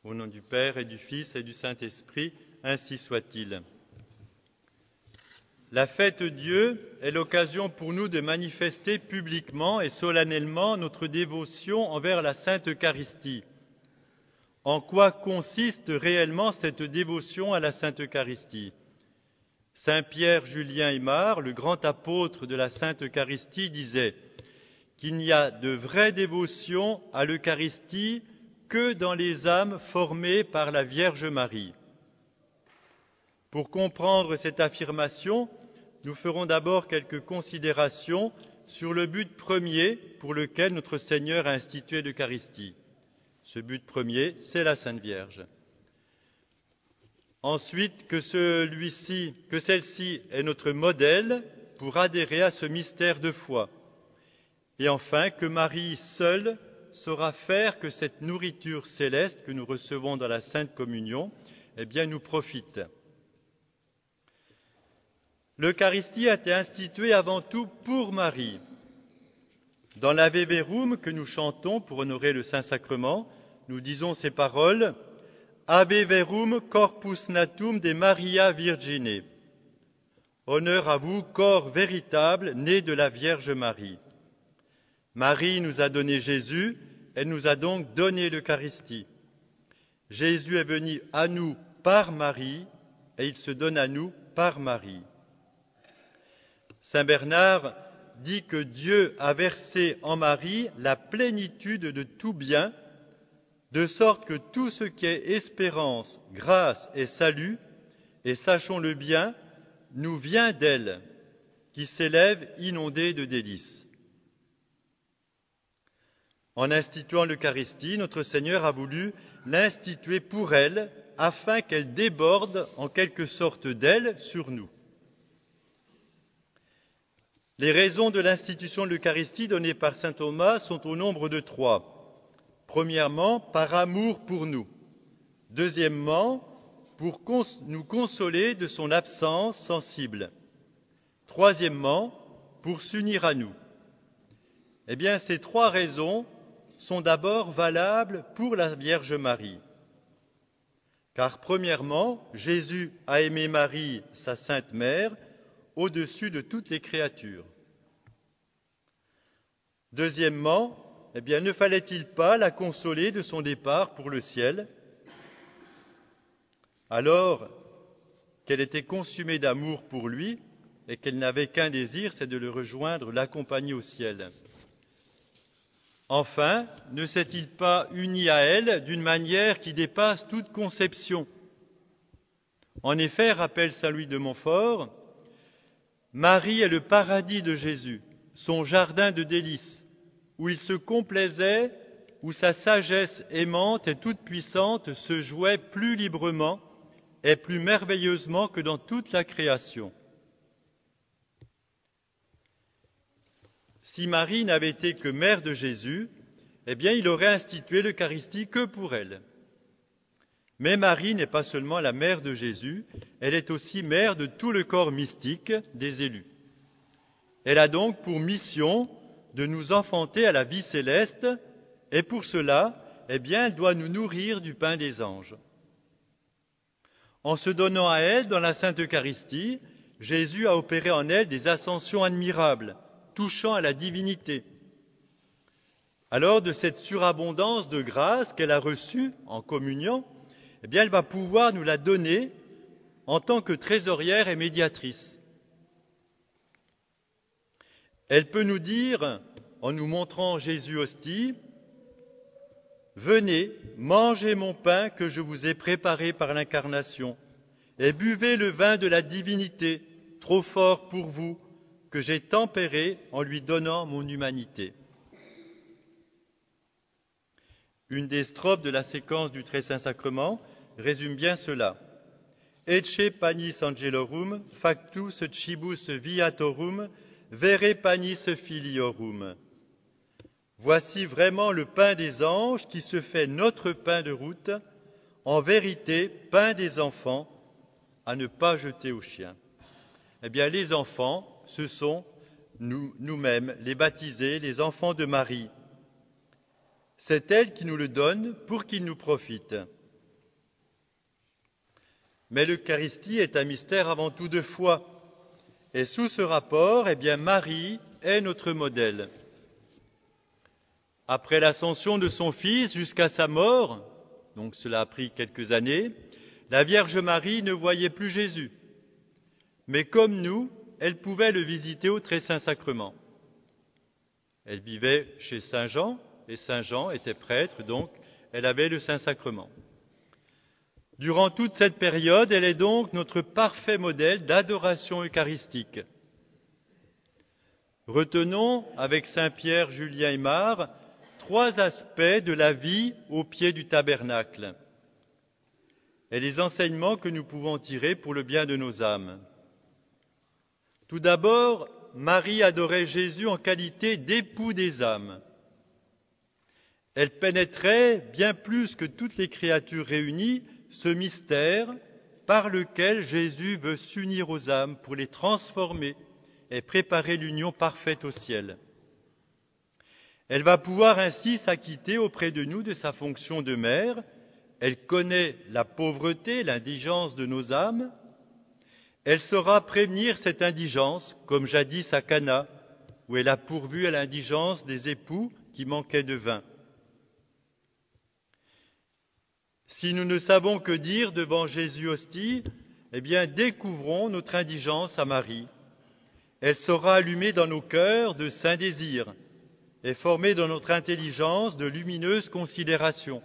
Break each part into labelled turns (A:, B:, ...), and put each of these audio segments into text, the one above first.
A: Au nom du Père et du Fils et du Saint-Esprit, ainsi soit-il. La fête Dieu est l'occasion pour nous de manifester publiquement et solennellement notre dévotion envers la Sainte Eucharistie. En quoi consiste réellement cette dévotion à la Sainte Eucharistie ? Saint Pierre Julien Aymar, le grand apôtre de la Sainte Eucharistie, disait qu'il n'y a de vraie dévotion à l'Eucharistie que dans les âmes formées par la Vierge Marie. Pour comprendre cette affirmation, nous ferons d'abord quelques considérations sur le but premier pour lequel notre Seigneur a institué l'Eucharistie. Ce but premier, c'est la Sainte Vierge. Ensuite, que celle-ci est notre modèle pour adhérer à ce mystère de foi. Et enfin, que Marie seule saura faire que cette nourriture céleste que nous recevons dans la Sainte Communion, nous profite. L'Eucharistie a été instituée avant tout pour Marie. Dans l'Ave Verum que nous chantons pour honorer le Saint-Sacrement, nous disons ces paroles « Ave Verum corpus natum de Maria Virgine ». Honneur à vous, corps véritable, né de la Vierge Marie. Marie nous a donné Jésus, elle nous a donc donné l'Eucharistie. Jésus est venu à nous par Marie et il se donne à nous par Marie. Saint Bernard dit que Dieu a versé en Marie la plénitude de tout bien, de sorte que tout ce qui est espérance, grâce et salut, et sachons-le bien, nous vient d'elle, qui s'élève inondée de délices. En instituant l'Eucharistie, notre Seigneur a voulu l'instituer pour elle, afin qu'elle déborde en quelque sorte d'elle sur nous. Les raisons de l'institution de l'Eucharistie données par saint Thomas sont au nombre de 3. Premièrement, par amour pour nous. Deuxièmement, pour nous consoler de son absence sensible. Troisièmement, pour s'unir à nous. Ces 3 raisons sont d'abord valables pour la Vierge Marie. Car premièrement, Jésus a aimé Marie, sa Sainte Mère, au-dessus de toutes les créatures. Deuxièmement, ne fallait-il pas la consoler de son départ pour le ciel, alors qu'elle était consumée d'amour pour lui et qu'elle n'avait qu'un désir, c'est de le rejoindre, l'accompagner au ciel. Enfin, ne s'est-il pas uni à elle d'une manière qui dépasse toute conception ? En effet, rappelle saint Louis de Montfort, Marie est le paradis de Jésus, son jardin de délices, où il se complaisait, où sa sagesse aimante et toute puissante se jouait plus librement et plus merveilleusement que dans toute la création. Si Marie n'avait été que mère de Jésus, il aurait institué l'Eucharistie que pour elle. Mais Marie n'est pas seulement la mère de Jésus, elle est aussi mère de tout le corps mystique des élus. Elle a donc pour mission de nous enfanter à la vie céleste, et pour cela, elle doit nous nourrir du pain des anges. En se donnant à elle dans la Sainte Eucharistie, Jésus a opéré en elle des ascensions admirables, touchant à la divinité. Alors, de cette surabondance de grâce qu'elle a reçue en communion, elle va pouvoir nous la donner en tant que trésorière et médiatrice. Elle peut nous dire, en nous montrant Jésus hostie, « Venez, mangez mon pain que je vous ai préparé par l'incarnation, et buvez le vin de la divinité, trop fort pour vous, que j'ai tempéré en lui donnant mon humanité. » Une des strophes de la séquence du Très Saint Sacrement résume bien cela. Ecce panis angelorum, factus cibus viatorum, vere panis filiorum. Voici vraiment le pain des anges qui se fait notre pain de route, en vérité, pain des enfants, à ne pas jeter aux chiens. Les enfants, ce sont nous-mêmes, les baptisés, les enfants de Marie. C'est elle qui nous le donne pour qu'il nous profite. Mais l'Eucharistie est un mystère avant tout de foi. Et sous ce rapport, Marie est notre modèle. Après l'ascension de son Fils jusqu'à sa mort, donc cela a pris quelques années, la Vierge Marie ne voyait plus Jésus. Mais comme nous, elle pouvait le visiter au Très Saint Sacrement. Elle vivait chez Saint Jean, et Saint Jean était prêtre, donc elle avait le Saint-Sacrement. Durant toute cette période, elle est donc notre parfait modèle d'adoration eucharistique. Retenons, avec Saint Pierre, Julien et Marc, 3 aspects de la vie au pied du tabernacle et les enseignements que nous pouvons tirer pour le bien de nos âmes. Tout d'abord, Marie adorait Jésus en qualité d'époux des âmes. Elle pénétrait bien plus que toutes les créatures réunies ce mystère par lequel Jésus veut s'unir aux âmes pour les transformer et préparer l'union parfaite au ciel. Elle va pouvoir ainsi s'acquitter auprès de nous de sa fonction de mère. Elle connaît la pauvreté, l'indigence de nos âmes. Elle saura prévenir cette indigence, comme jadis à Cana, où elle a pourvu à l'indigence des époux qui manquaient de vin. Si nous ne savons que dire devant Jésus hostie, découvrons notre indigence à Marie. Elle saura allumer dans nos cœurs de saints désirs et former dans notre intelligence de lumineuses considérations.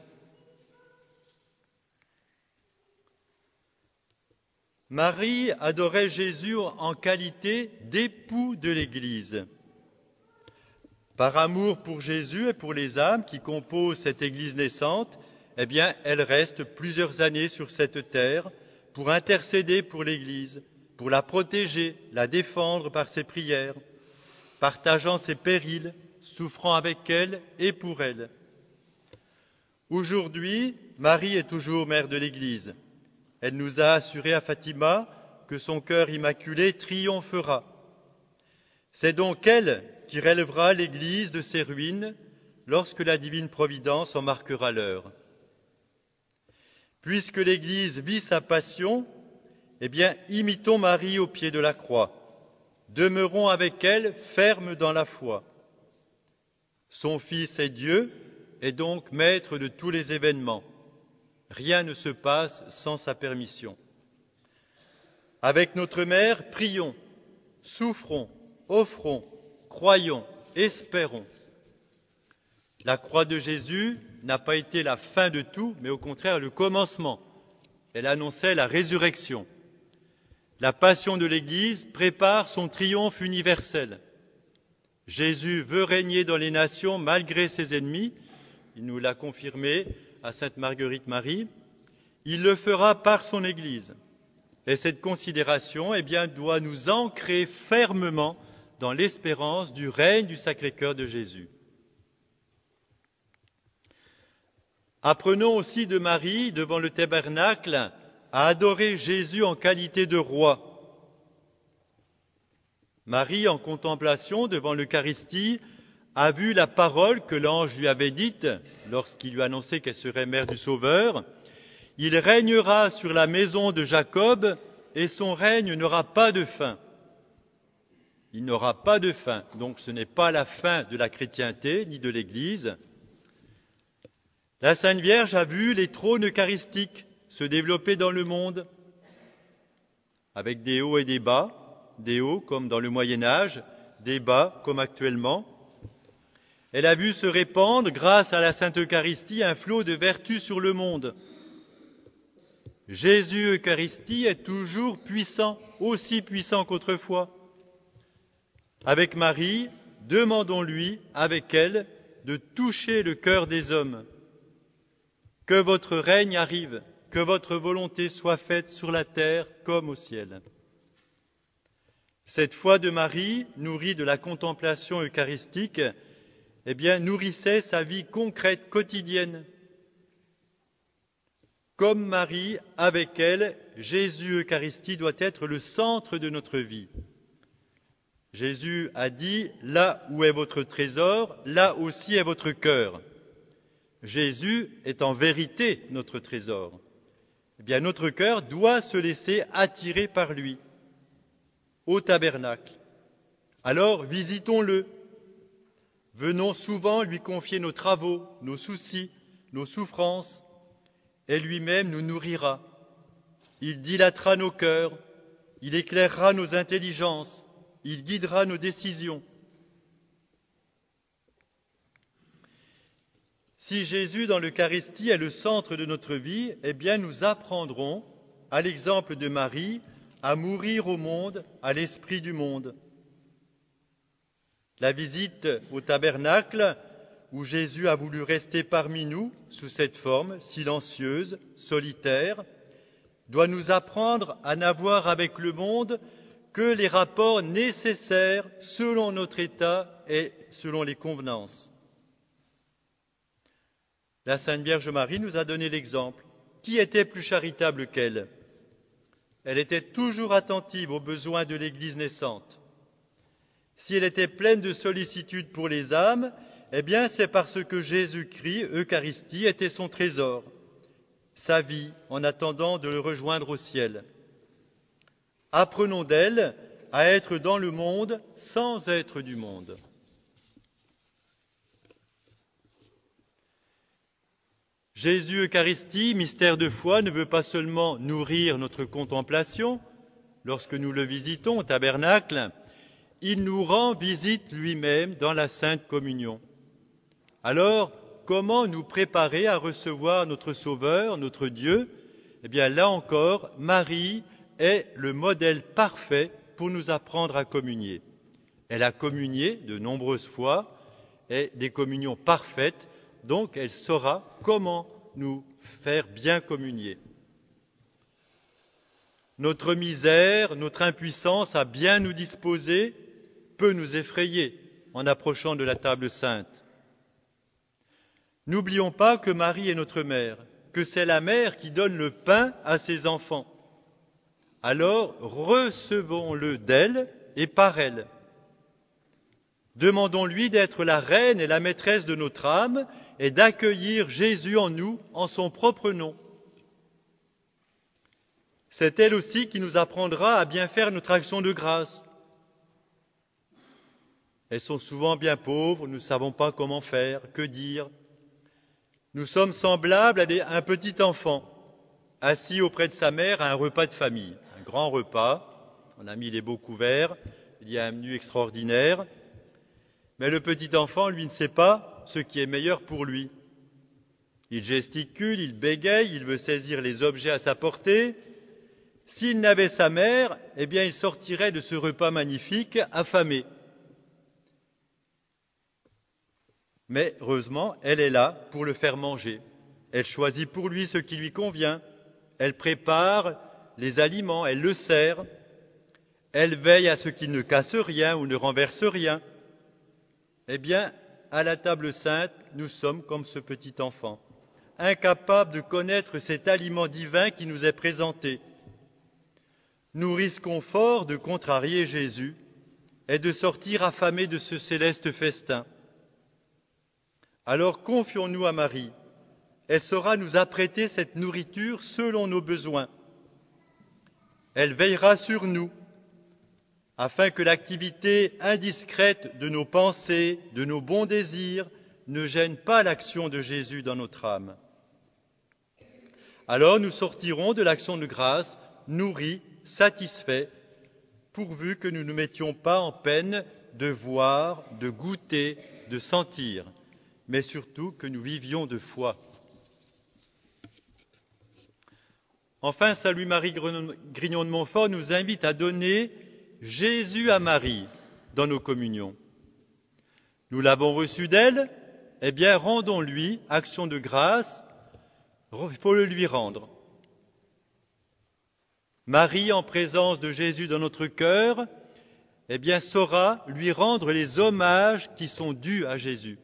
A: Marie adorait Jésus en qualité d'époux de l'Église. Par amour pour Jésus et pour les âmes qui composent cette Église naissante, elle reste plusieurs années sur cette terre pour intercéder pour l'Église, pour la protéger, la défendre par ses prières, partageant ses périls, souffrant avec elle et pour elle. Aujourd'hui, Marie est toujours mère de l'Église. Elle nous a assuré à Fatima que son cœur immaculé triomphera. C'est donc elle qui relèvera l'Église de ses ruines lorsque la divine providence en marquera l'heure. Puisque l'Église vit sa passion, imitons Marie au pied de la croix. Demeurons avec elle fermes dans la foi. Son Fils est Dieu et donc maître de tous les événements. Rien ne se passe sans sa permission. Avec notre Mère, prions, souffrons, offrons, croyons, espérons. La croix de Jésus n'a pas été la fin de tout, mais au contraire le commencement. Elle annonçait la résurrection. La passion de l'Église prépare son triomphe universel. Jésus veut régner dans les nations malgré ses ennemis. Il nous l'a confirmé à Sainte Marguerite Marie. Il le fera par son Église. Et cette considération, doit nous ancrer fermement dans l'espérance du règne du Sacré-Cœur de Jésus. Apprenons aussi de Marie, devant le tabernacle, à adorer Jésus en qualité de roi. Marie, en contemplation devant l'Eucharistie, a vu la parole que l'ange lui avait dite lorsqu'il lui annonçait qu'elle serait mère du Sauveur. Il régnera sur la maison de Jacob et son règne n'aura pas de fin. Il n'aura pas de fin, donc ce n'est pas la fin de la chrétienté ni de l'Église. La Sainte Vierge a vu les trônes eucharistiques se développer dans le monde, avec des hauts et des bas, des hauts comme dans le Moyen-Âge, des bas comme actuellement. Elle a vu se répandre, grâce à la Sainte Eucharistie, un flot de vertu sur le monde. Jésus Eucharistie est toujours puissant, aussi puissant qu'autrefois. Avec Marie, demandons-lui, avec elle, de toucher le cœur des hommes. Que votre règne arrive, que votre volonté soit faite sur la terre comme au ciel. Cette foi de Marie, nourrie de la contemplation eucharistique, nourrissait sa vie concrète quotidienne. Comme Marie, avec elle, Jésus Eucharistie doit être le centre de notre vie. Jésus a dit « Là où est votre trésor, là aussi est votre cœur ». Jésus est en vérité notre trésor. eh bien notre cœur doit se laisser attirer par lui, au tabernacle. Alors visitons-le. Venons souvent lui confier nos travaux, nos soucis, nos souffrances, et lui-même nous nourrira. Il dilatera nos cœurs, il éclairera nos intelligences, il guidera nos décisions. Si Jésus dans l'Eucharistie est le centre de notre vie, eh bien nous apprendrons, à l'exemple de Marie, à mourir au monde, à l'esprit du monde. La visite au tabernacle, où Jésus a voulu rester parmi nous sous cette forme silencieuse, solitaire, doit nous apprendre à n'avoir avec le monde que les rapports nécessaires selon notre état et selon les convenances. La Sainte Vierge Marie nous a donné l'exemple. Qui était plus charitable qu'elle ? Elle était toujours attentive aux besoins de l'Église naissante. Si elle était pleine de sollicitude pour les âmes, eh bien c'est parce que Jésus-Christ, Eucharistie, était son trésor, sa vie en attendant de le rejoindre au ciel. Apprenons d'elle à être dans le monde sans être du monde. Jésus Eucharistie, mystère de foi, ne veut pas seulement nourrir notre contemplation lorsque nous le visitons au tabernacle, il nous rend visite lui-même dans la Sainte Communion. Alors, comment nous préparer à recevoir notre Sauveur, notre Dieu ? Eh bien, là encore, Marie est le modèle parfait pour nous apprendre à communier. Elle a communié de nombreuses fois, et des communions parfaites, donc elle saura comment nous faire bien communier. Notre misère, notre impuissance à bien nous disposer peut nous effrayer en approchant de la table sainte. N'oublions pas que Marie est notre mère, que c'est la mère qui donne le pain à ses enfants. Alors recevons-le d'elle et par elle. Demandons-lui d'être la reine et la maîtresse de notre âme et d'accueillir Jésus en nous en son propre nom. C'est elle aussi qui nous apprendra à bien faire notre action de grâce. Elles sont souvent bien pauvres, nous ne savons pas comment faire, que dire. Nous sommes semblables à un petit enfant, assis auprès de sa mère à un repas de famille, un grand repas, on a mis les beaux couverts, il y a un menu extraordinaire, mais le petit enfant, lui, ne sait pas ce qui est meilleur pour lui. Il gesticule, il bégaye, il veut saisir les objets à sa portée. S'il n'avait sa mère, eh bien, il sortirait de ce repas magnifique affamé. Mais heureusement, elle est là pour le faire manger. Elle choisit pour lui ce qui lui convient. Elle prépare les aliments, elle le sert. Elle veille à ce qu'il ne casse rien ou ne renverse rien. Eh bien, à la table sainte, nous sommes comme ce petit enfant, incapables de connaître cet aliment divin qui nous est présenté. Nous risquons fort de contrarier Jésus et de sortir affamés de ce céleste festin. Alors confions-nous à Marie. Elle saura nous apprêter cette nourriture selon nos besoins. Elle veillera sur nous, afin que l'activité indiscrète de nos pensées, de nos bons désirs, ne gêne pas l'action de Jésus dans notre âme. Alors nous sortirons de l'action de grâce, nourris, satisfaits, pourvu que nous ne nous mettions pas en peine de voir, de goûter, de sentir, mais surtout que nous vivions de foi. Enfin, Saint Louis-Marie Grignon de Montfort nous invite à donner Jésus à Marie dans nos communions. Nous l'avons reçu d'elle, eh bien rendons-lui action de grâce, il faut le lui rendre. Marie, en présence de Jésus dans notre cœur, eh bien saura lui rendre les hommages qui sont dus à Jésus.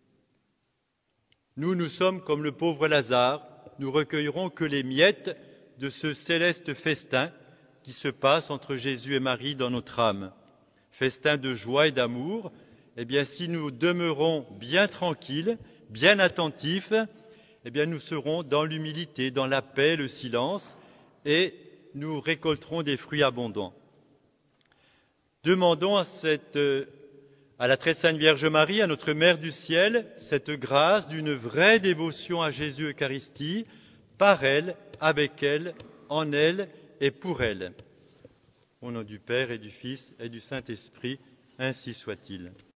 A: Nous sommes comme le pauvre Lazare, nous recueillerons que les miettes de ce céleste festin qui se passe entre Jésus et Marie dans notre âme. Festin de joie et d'amour, eh bien si nous demeurons bien tranquilles, bien attentifs, eh bien nous serons dans l'humilité, dans la paix, le silence, et nous récolterons des fruits abondants. Demandons à la très sainte Vierge Marie, à notre Mère du ciel, cette grâce d'une vraie dévotion à Jésus Eucharistie, par elle, avec elle, en elle et pour elle. Au nom du Père et du Fils et du Saint-Esprit, ainsi soit-il.